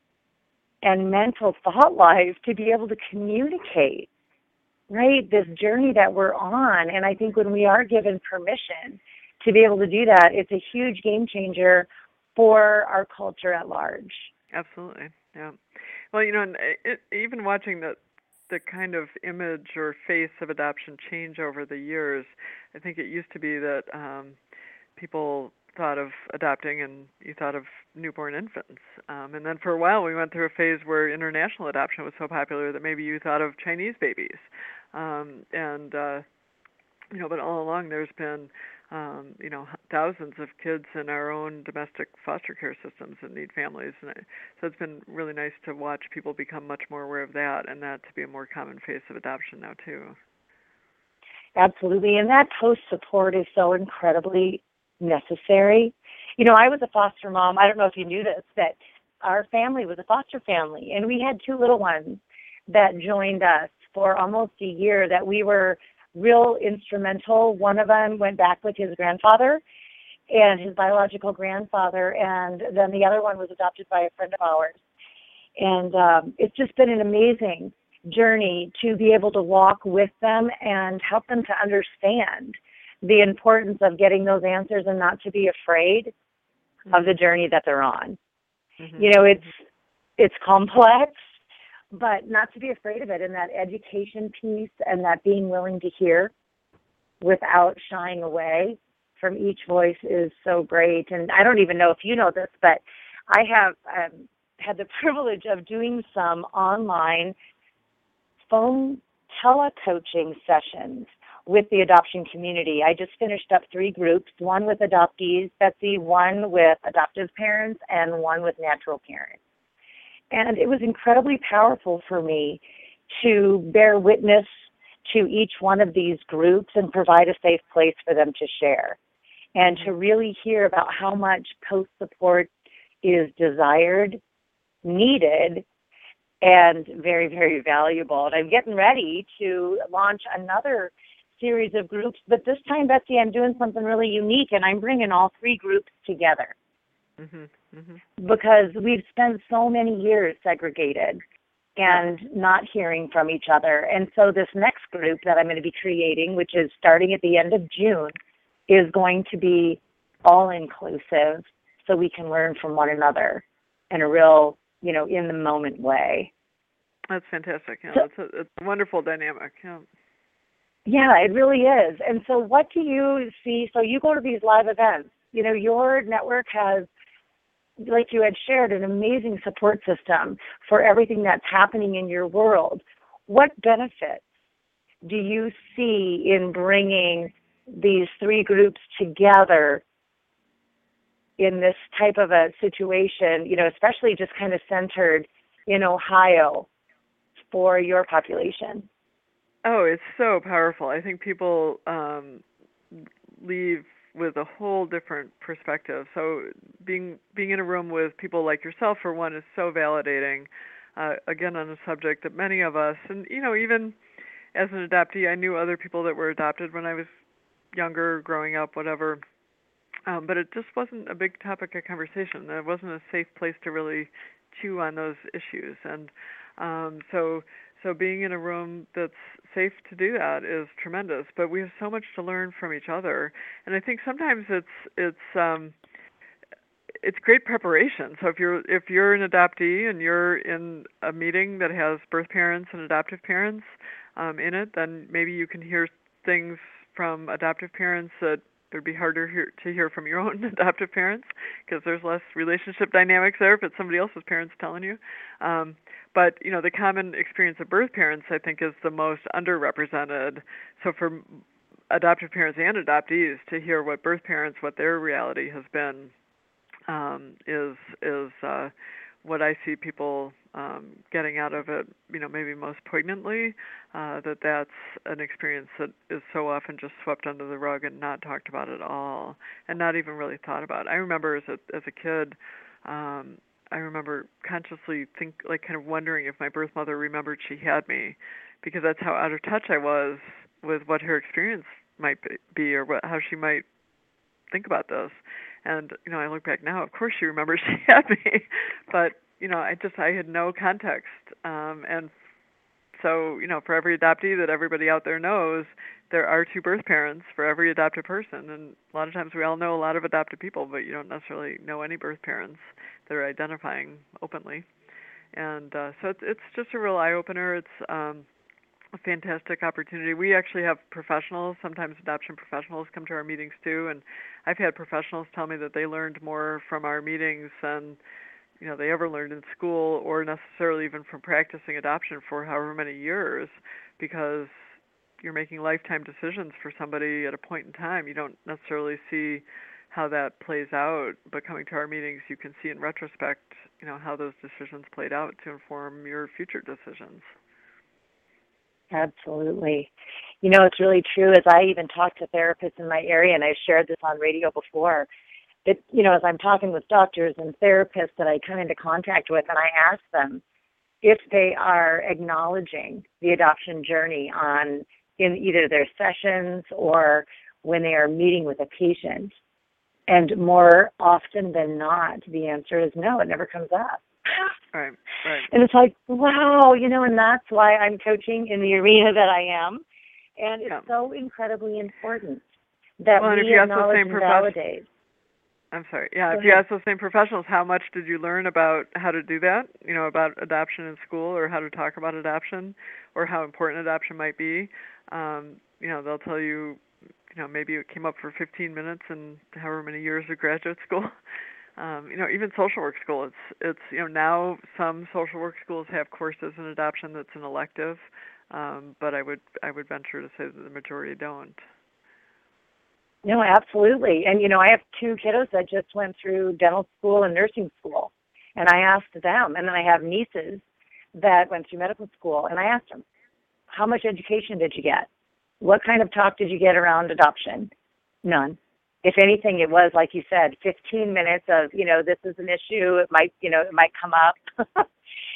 and mental thought life to be able to communicate, right, this journey that we're on. And I think when we are given permission to be able to do that, it's a huge game changer for our culture at large. Absolutely, yeah. Well, and even watching the kind of image or face of adoption change over the years, I think it used to be that people thought of adopting and you thought of newborn infants. And then for a while we went through a phase where international adoption was so popular that maybe you thought of Chinese babies. But all along there's been, thousands of kids in our own domestic foster care systems that need families. And so it's been really nice to watch people become much more aware of that and that to be a more common face of adoption now too. Absolutely. And that post-support is so incredibly necessary. I was a foster mom. I don't know if you knew this, but our family was a foster family, and we had two little ones that joined us for almost a year that we were real instrumental. One of them went back with his grandfather and his biological grandfather, and then the other one was adopted by a friend of ours. And it's just been an amazing journey to be able to walk with them and help them to understand the importance of getting those answers and not to be afraid of the journey that they're on. It's complex, but not to be afraid of it. And that education piece and that being willing to hear without shying away from each voice is so great. And I don't even know if you know this, but I have had the privilege of doing some online phone telecoaching sessions with the adoption community. I just finished up 3 groups, one with adoptees, Betsy, one with adoptive parents, and one with natural parents. And it was incredibly powerful for me to bear witness to each one of these groups and provide a safe place for them to share and to really hear about how much post-support is desired, needed, and very, very valuable. And I'm getting ready to launch another series of groups, but this time, Betsy, I'm doing something really unique, and I'm bringing all 3 groups together. Because we've spent so many years segregated and not hearing from each other. And so this next group that I'm going to be creating, which is starting at the end of June, is going to be all-inclusive so we can learn from one another in a real, in-the-moment way. That's fantastic. Yeah, it's a wonderful dynamic. Yeah. Yeah, it really is. And so what do you see? So you go to these live events. Your network has, like you had shared, an amazing support system for everything that's happening in your world. What benefits do you see in bringing these 3 groups together in this type of a situation, especially just kind of centered in Ohio for your population? Oh, it's so powerful. I think people leave with a whole different perspective. So being in a room with people like yourself, for one, is so validating. Again, on a subject that many of us, and even as an adoptee, I knew other people that were adopted when I was younger, growing up, whatever. But it just wasn't a big topic of conversation. It wasn't a safe place to really chew on those issues. And so being in a room that's safe to do that is tremendous. But we have so much to learn from each other, and I think sometimes it's great preparation. So if you're an adoptee and you're in a meeting that has birth parents and adoptive parents in it, then maybe you can hear things from adoptive parents that would be harder to hear from your own adoptive parents, because there's less relationship dynamics there if it's somebody else's parents telling you. But the common experience of birth parents, I think, is the most underrepresented. So for adoptive parents and adoptees to hear what birth parents, what their reality has been, is what I see people getting out of it, maybe most poignantly, that's an experience that is so often just swept under the rug and not talked about at all, and not even really thought about. I remember as a kid, I remember consciously kind of wondering if my birth mother remembered she had me, because that's how out of touch I was with what her experience might be, or how she might think about this. And I look back now, of course she remembers she had me, but I had no context. And so for every adoptee that everybody out there knows, there are 2 birth parents for every adopted person. And a lot of times we all know a lot of adopted people, but you don't necessarily know any birth parents that are identifying openly. And so it's just a real eye-opener. It's a fantastic opportunity. We actually have professionals, sometimes adoption professionals, come to our meetings too, and I've had professionals tell me that they learned more from our meetings than they ever learned in school, or necessarily even from practicing adoption for however many years, because you're making lifetime decisions for somebody at a point in time. You don't necessarily see how that plays out, but coming to our meetings, you can see in retrospect, how those decisions played out to inform your future decisions. Absolutely. It's really true. As I even talk to therapists in my area, and I've shared this on radio before, that, as I'm talking with doctors and therapists that I come into contact with, and I ask them if they are acknowledging the adoption journey in either their sessions or when they are meeting with a patient. And more often than not, the answer is no, it never comes up. Right. And it's like, wow, and that's why I'm coaching in the arena that I am. And it's so incredibly important that we acknowledge and validate. I'm sorry. Yeah, if you ask those same professionals, how much did you learn about how to do that, about adoption in school, or how to talk about adoption, or how important adoption might be, they'll tell you, maybe it came up for 15 minutes in however many years of graduate school. Even social work school, it's now some social work schools have courses in adoption that's an elective, but I would venture to say that the majority don't. No, absolutely. And, I have 2 kiddos that just went through dental school and nursing school, and I asked them, and then I have nieces that went through medical school, and I asked them, how much education did you get? What kind of talk did you get around adoption? None. If anything, it was, like you said, 15 minutes of, this is an issue. It might come up.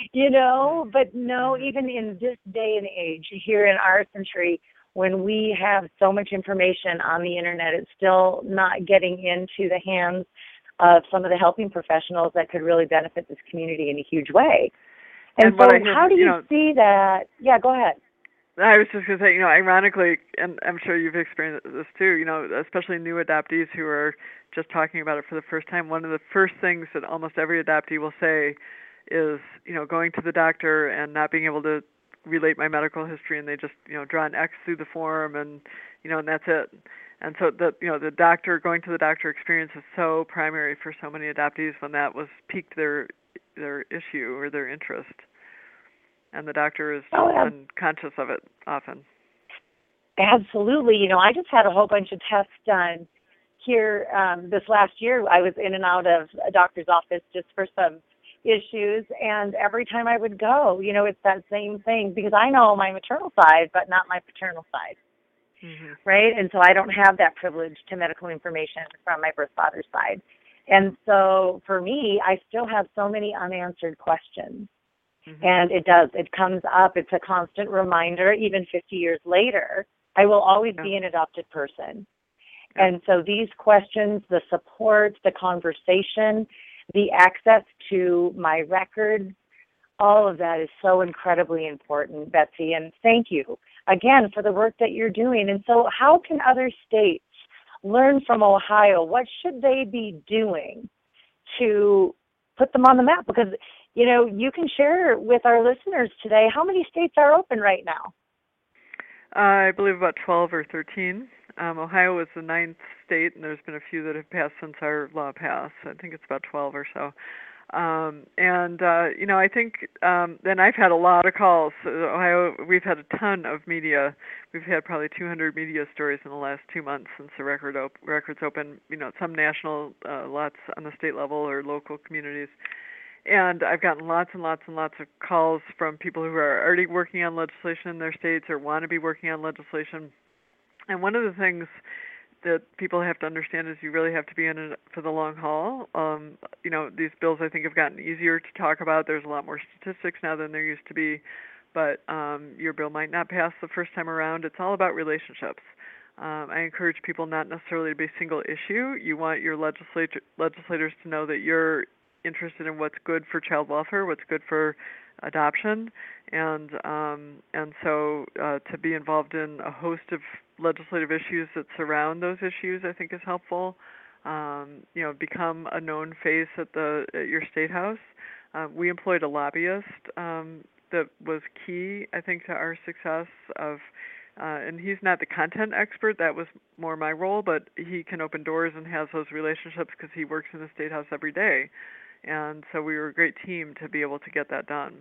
But no, even in this day and age, here in our century, when we have so much information on the internet, it's still not getting into the hands of some of the helping professionals that could really benefit this community in a huge way. And so how do you see that? Yeah, go ahead. I was just going to say, ironically, and I'm sure you've experienced this too, especially new adoptees who are just talking about it for the first time, one of the first things that almost every adoptee will say is, going to the doctor and not being able to relate my medical history, and they just, draw an X through the form, and, and that's it. And so the doctor, going to the doctor experience is so primary for so many adoptees when that was piqued their issue or their interest. And the doctor is unconscious of it often. Absolutely. I just had a whole bunch of tests done here this last year. I was in and out of a doctor's office just for some issues, and every time I would go, it's that same thing, because I know my maternal side, but not my paternal side. Mm-hmm. Right? And so I don't have that privilege to medical information from my birth father's side. And so for me, I still have so many unanswered questions. Mm-hmm. And it comes up. It's a constant reminder. Even 50 years later, I will always be an adopted person. Yeah. And so these questions, the support, the conversation, the access to my records, all of that is so incredibly important, Betsy. And thank you again for the work that you're doing. And so how can other states learn from Ohio? What should they be doing to put them on the map? Because you can share with our listeners today, how many states are open right now? I believe about 12 or 13. Ohio is the 9th state, and there's been a few that have passed since our law passed. I think it's about 12 or so. I think, and I've had a lot of calls. Ohio, we've had a ton of media. We've had probably 200 media stories in the last 2 months since the records open, some national, lots on the state level or local communities. And I've gotten lots and lots and lots of calls from people who are already working on legislation in their states or want to be working on legislation. And one of the things that people have to understand is you really have to be in it for the long haul. These bills, I think, have gotten easier to talk about. There's a lot more statistics now than there used to be. But your bill might not pass the first time around. It's all about relationships. I encourage people not necessarily to be single issue. You want your legislators to know that you're interested in what's good for child welfare, what's good for adoption, and so to be involved in a host of legislative issues that surround those issues, I think, is helpful. Become a known face at your state house. We employed a lobbyist that was key, I think, to our success and he's not the content expert. That was more my role, but he can open doors and has those relationships because he works in the state house every day. And so we were a great team to be able to get that done.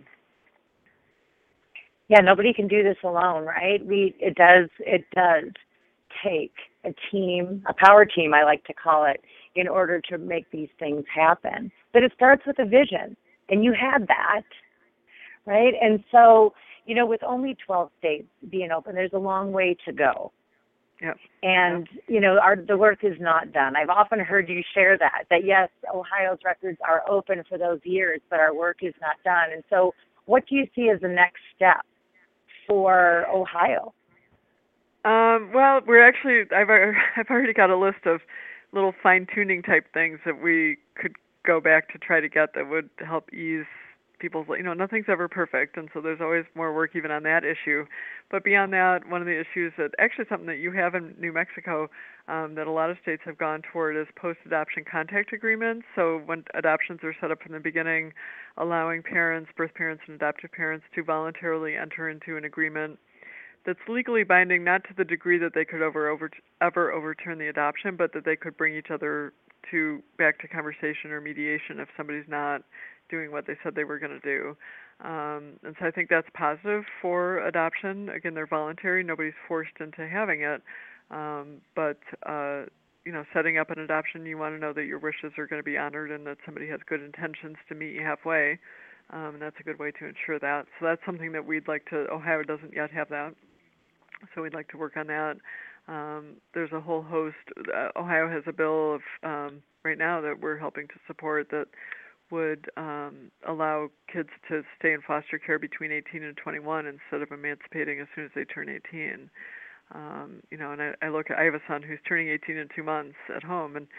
Yeah, nobody can do this alone, right? It does take a team, a power team, I like to call it, in order to make these things happen. But it starts with a vision, and you had that, right? And so, with only 12 states being open, there's a long way to go. Yep. And, the work is not done. I've often heard you share that yes, Ohio's records are open for those years, but our work is not done. And so what do you see as the next step for Ohio? Well, I've already got a list of little fine-tuning type things that we could go back to try to get that would help ease people's, nothing's ever perfect, and so there's always more work even on that issue. But beyond that, one of the issues that actually something that you have in New Mexico that a lot of states have gone toward is post-adoption contact agreements. So when adoptions are set up from the beginning, allowing parents, birth parents and adoptive parents to voluntarily enter into an agreement that's legally binding, not to the degree that they could ever overturn the adoption, but that they could bring each other back to conversation or mediation if somebody's not doing what they said they were going to do. And so I think that's positive for adoption. Again, they're voluntary. Nobody's forced into having it. But setting up an adoption, you want to know that your wishes are going to be honored and that somebody has good intentions to meet you halfway. And that's a good way to ensure that. So that's something that Ohio doesn't yet have that. So we'd like to work on that. There's a whole host. Ohio has a bill of right now that we're helping to support that would allow kids to stay in foster care between 18 and 21 instead of emancipating as soon as they turn 18. And I have a son who's turning 18 in 2 months at home, and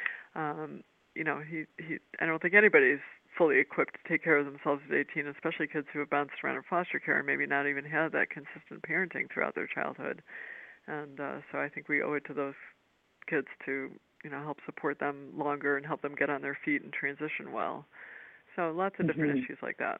I don't think anybody's fully equipped to take care of themselves at 18, especially kids who have bounced around in foster care and maybe not even had that consistent parenting throughout their childhood. And so I think we owe it to those kids to, help support them longer and help them get on their feet and transition well. So lots of different issues like that.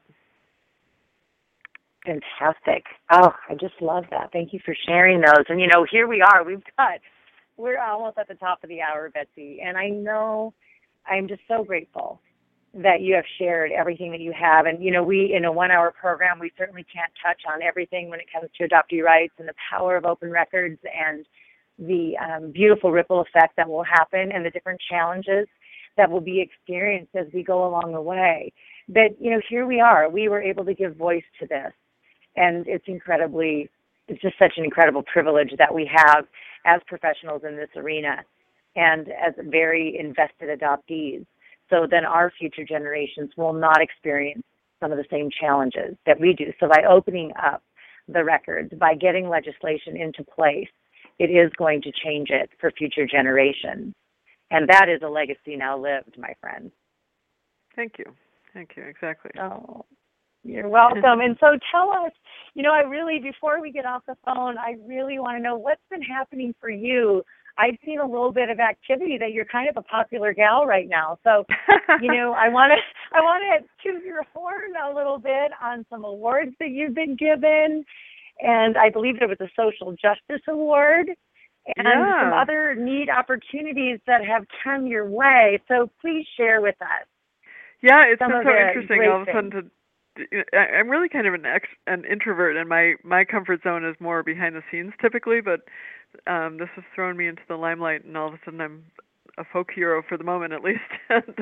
Fantastic. Oh, I just love that. Thank you for sharing those. And, here we are. We're almost at the top of the hour, Betsy. And I know I'm just so grateful that you have shared everything that you have. And, we, in a 1-hour program, we certainly can't touch on everything when it comes to adoptee rights and the power of open records and the beautiful ripple effect that will happen and the different challenges that will be experienced as we go along the way. But, here we are. We were able to give voice to this. And it's just such an incredible privilege that we have as professionals in this arena and as very invested adoptees. So then our future generations will not experience some of the same challenges that we do. So by opening up the records, by getting legislation into place, it is going to change it for future generations. And that is a legacy now lived, my friend. Thank you. Exactly. Oh, you're welcome. And so tell us, before we get off the phone, I really want to know what's been happening for you. I've seen a little bit of activity that you're kind of a popular gal right now. So, I want to toot your horn a little bit on some awards that you've been given. And I believe there was a Social Justice Award and some other neat opportunities that have come your way. So please share with us. Yeah, it's been so interesting all of a sudden I'm really kind of an introvert, and my comfort zone is more behind the scenes typically, but this has thrown me into the limelight, and all of a sudden I'm a folk hero for the moment, at least. And,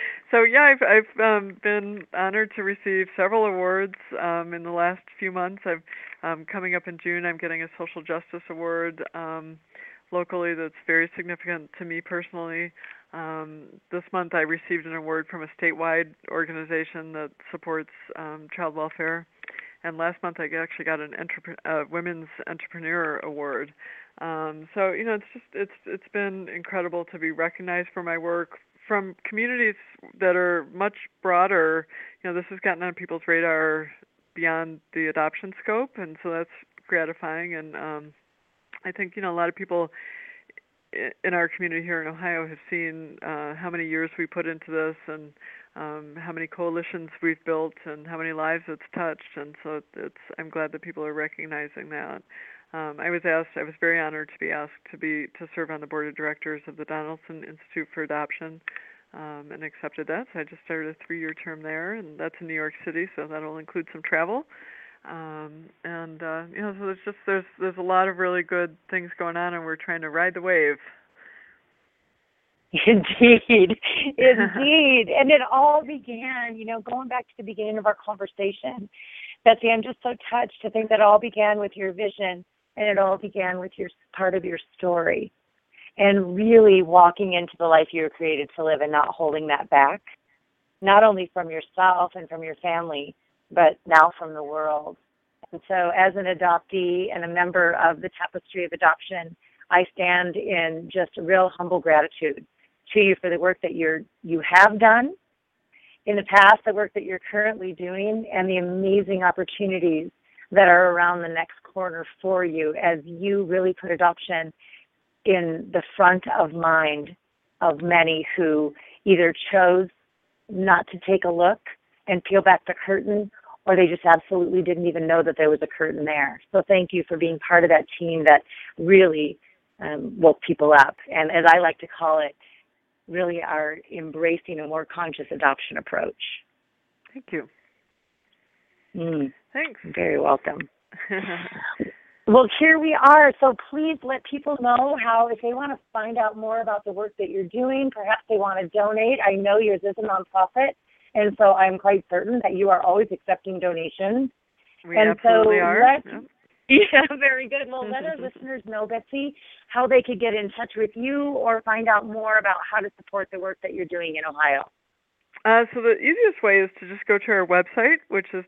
I've been honored to receive several awards in the last few months. Coming up in June, I'm getting a Social Justice Award locally that's very significant to me personally. This month I received an award from a statewide organization that supports child welfare, and last month I actually got a Women's Entrepreneur Award. So it's been incredible to be recognized for my work from communities that are much broader. This has gotten on people's radar beyond the adoption scope, and so that's gratifying. And I think a lot of people in our community here in Ohio have seen how many years we put into this, and how many coalitions we've built, and how many lives it's touched. And so I'm glad that people are recognizing that. I was very honored to be asked to serve on the board of directors of the Donaldson Institute for Adoption, and accepted that. So I just started a 3-year term there, and that's in New York City, so that'll include some travel. So there's a lot of really good things going on, and we're trying to ride the wave. Indeed. And it all began, going back to the beginning of our conversation, Betsy, I'm just so touched to think that it all began with your vision, and it all began with your part of your story, and really walking into the life you were created to live and not holding that back, not only from yourself and from your family, but now from the world. And so as an adoptee and a member of the Tapestry of Adoption, I stand in just real humble gratitude to you for the work that you have done in the past, the work that you're currently doing, and the amazing opportunities that are around the next corner for you as you really put adoption in the front of mind of many who either chose not to take a look and peel back the curtain, or they just absolutely didn't even know that there was a curtain there. So thank you for being part of that team that really woke people up. And as I like to call it, really are embracing a more conscious adoption approach. Thank you. Thanks. You're very welcome. Well, here we are. So please let people know how, if they want to find out more about the work that you're doing, perhaps they want to donate. I know yours is a nonprofit, and so I'm quite certain that you are always accepting donations. We absolutely are. Yeah, very good. Well, let our listeners know, Betsy, how they could get in touch with you or find out more about how to support the work that you're doing in Ohio. So the easiest way is to just go to our website, which is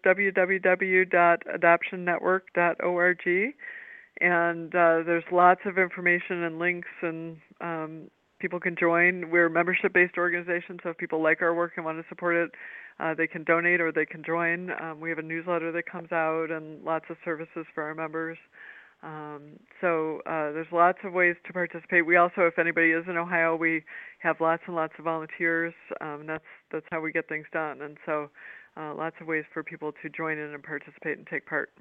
www.adoptionnetwork.org, and there's lots of information and links, and people can join. We're a membership-based organization, so if people like our work and want to support it, they can donate or they can join. We have a newsletter that comes out and lots of services for our members. So there's lots of ways to participate. We also, if anybody is in Ohio, we have lots and lots of volunteers. That's how we get things done. And so lots of ways for people to join in and participate and take part.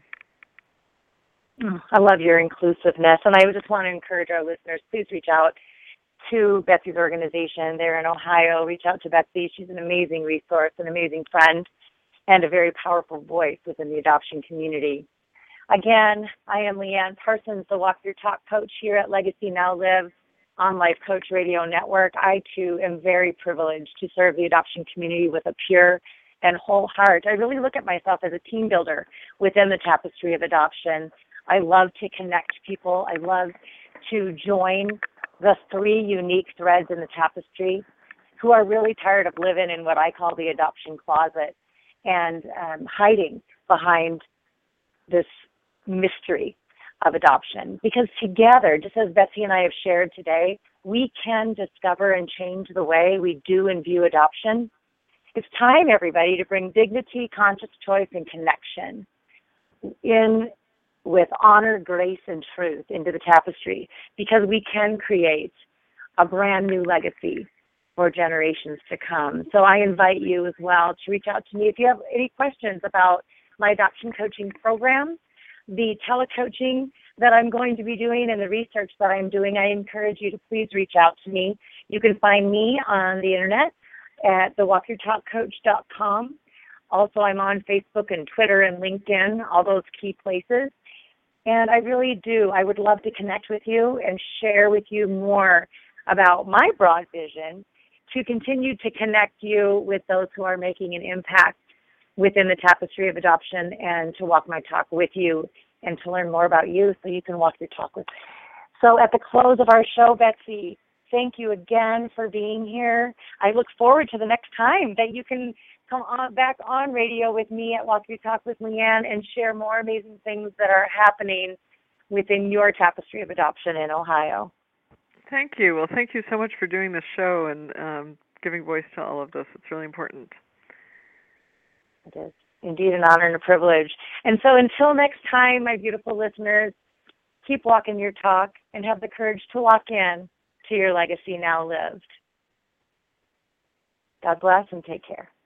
I love your inclusiveness. And I just want to encourage our listeners, please reach out to Betsy's organization there in Ohio. Reach out to Betsy. She's an amazing resource, an amazing friend, and a very powerful voice within the adoption community. Again, I am Leanne Parsons, the Walk Your Talk coach here at Legacy Now Live on Life Coach Radio Network. I, too, am very privileged to serve the adoption community with a pure and whole heart. I really look at myself as a team builder within the tapestry of adoption. I love to connect people. I love to join the three unique threads in the tapestry who are really tired of living in what I call the adoption closet and hiding behind this mystery of adoption. Because together, just as Betsy and I have shared today, we can discover and change the way we do and view adoption. It's time, everybody, to bring dignity, conscious choice, and connection in with honor, grace, and truth into the tapestry, because we can create a brand new legacy for generations to come. So I invite you as well to reach out to me if you have any questions about my adoption coaching program, the telecoaching that I'm going to be doing, and the research that I'm doing. I encourage you to please reach out to me. You can find me on the internet at thewalkyourtalkcoach.com. Also, I'm on Facebook and Twitter and LinkedIn, all those key places. And I really do. I would love to connect with you and share with you more about my broad vision to continue to connect you with those who are making an impact within the tapestry of adoption, and to walk my talk with you and to learn more about you so you can walk your talk with me. So at the close of our show, Betsy, thank you again for being here. I look forward to the next time that you can come on back on radio with me at Walk Your Talk with Leanne and share more amazing things that are happening within your tapestry of adoption in Ohio. Thank you. Well, thank you so much for doing this show and giving voice to all of this. It's really important. It is indeed an honor and a privilege. And so until next time, my beautiful listeners, keep walking your talk and have the courage to walk in to your legacy now lived. God bless and take care.